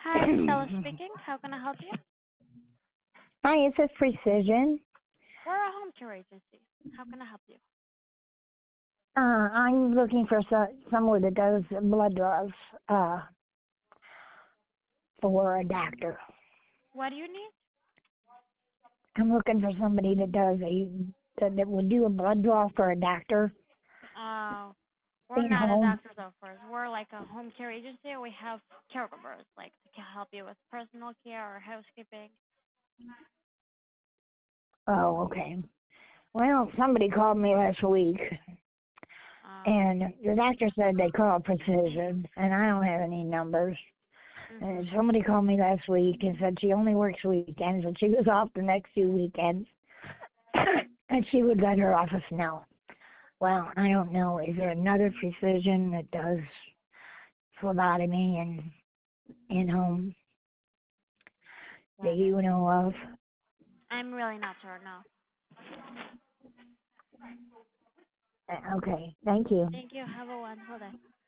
Hi, Stella speaking. How can I help you? Hi, it says Precision. We're a home care agency. How can I help you? I'm looking for someone that does blood draws for a doctor. What do you need? I'm looking for somebody that that would do a blood draw for a doctor Uh, we're in not a home. doctor's office. We're like a home care agency. We have caregivers, like to help you with personal care or housekeeping. Oh, okay. Well, somebody called me last week, Uh, and the doctor said they called Precision, and I don't have any numbers. And mhm. somebody called me last week and said she only works weekends, and she was off the next 2 weekends, and she would let her office know. Well, I don't know. Is there another Precision that does phlebotomy and in-home that Got it. you know of? I'm really not sure. No. Okay, thank you. Thank you. Have a wonderful day.